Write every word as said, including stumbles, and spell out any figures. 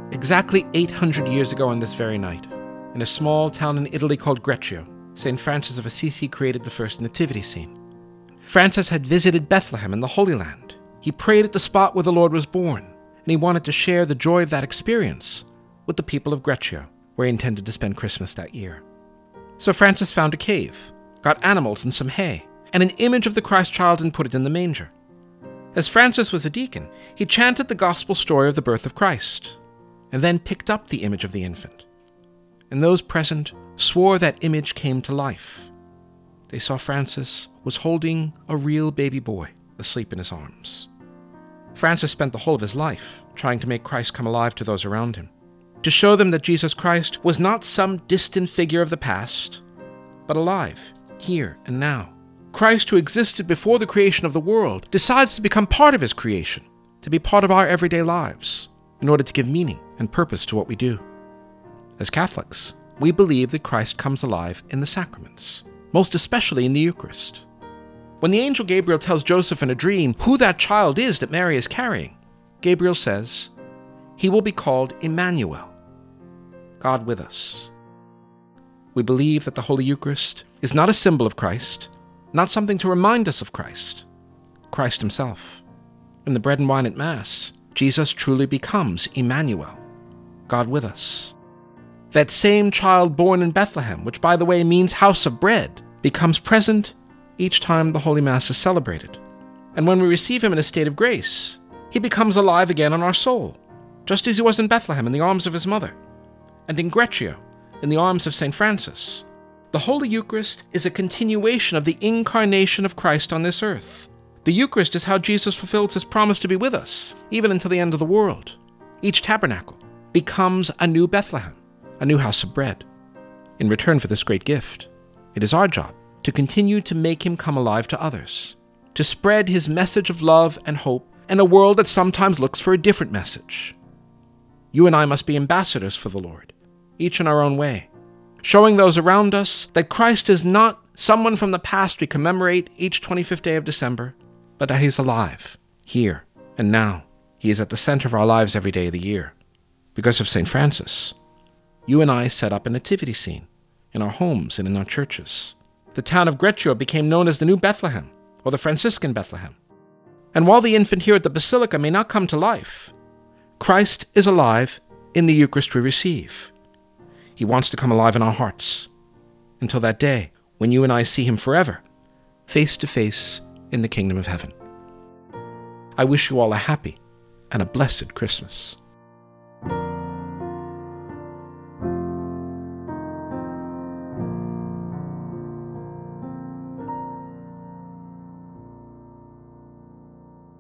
Exactly eight hundred years ago on this very night, in a small town in Italy called Greccio, Saint Francis of Assisi created the first nativity scene. Francis had visited Bethlehem in the Holy Land. He prayed at the spot where the Lord was born, and he wanted to share the joy of that experience with the people of Greccio, where he intended to spend Christmas that year. So Francis found a cave, got animals and some hay, and an image of the Christ child and put it in the manger. As Francis was a deacon, he chanted the gospel story of the birth of Christ, and then picked up the image of the infant. And those present swore that image came to life. They saw Francis was holding a real baby boy asleep in his arms. Francis spent the whole of his life trying to make Christ come alive to those around him, to show them that Jesus Christ was not some distant figure of the past, but alive, here and now. Christ, who existed before the creation of the world, decides to become part of his creation, to be part of our everyday lives, in order to give meaning and purpose to what we do. As Catholics, we believe that Christ comes alive in the sacraments, most especially in the Eucharist. When the angel Gabriel tells Joseph in a dream who that child is that Mary is carrying, Gabriel says, "He will be called Emmanuel," God with us. We believe that the Holy Eucharist is not a symbol of Christ, not something to remind us of Christ, Christ himself. In the bread and wine at Mass, Jesus truly becomes Emmanuel, God with us. That same child born in Bethlehem, which by the way means house of bread, becomes present each time the Holy Mass is celebrated. And when we receive him in a state of grace, he becomes alive again in our soul, just as he was in Bethlehem in the arms of his mother, and in Greccio in the arms of Saint Francis. The Holy Eucharist is a continuation of the incarnation of Christ on this earth. The Eucharist is how Jesus fulfills his promise to be with us, even until the end of the world. Each tabernacle becomes a new Bethlehem, a new house of bread. In return for this great gift, it is our job to continue to make him come alive to others, to spread his message of love and hope in a world that sometimes looks for a different message. You and I must be ambassadors for the Lord, each in our own way, showing those around us that Christ is not someone from the past we commemorate each twenty-fifth day of December, but that he's alive, here and now. He is at the center of our lives every day of the year. Because of Saint Francis, you and I set up a nativity scene in our homes and in our churches. The town of Greccio became known as the New Bethlehem, or the Franciscan Bethlehem. And while the infant here at the Basilica may not come to life, Christ is alive in the Eucharist we receive. He wants to come alive in our hearts, until that day when you and I see him forever, face to face in the kingdom of heaven. I wish you all a happy and a blessed Christmas.